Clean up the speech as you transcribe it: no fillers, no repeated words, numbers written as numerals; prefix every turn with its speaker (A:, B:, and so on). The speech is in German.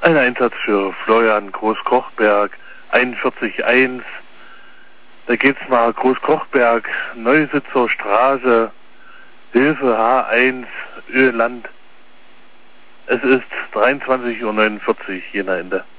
A: Ein Einsatz für Florian Großkochberg, 41.1. Da geht's nach Großkochberg, Neusitzer Straße, Hilfe H1, Öland. Es ist 23:49 Uhr, Jena Ende.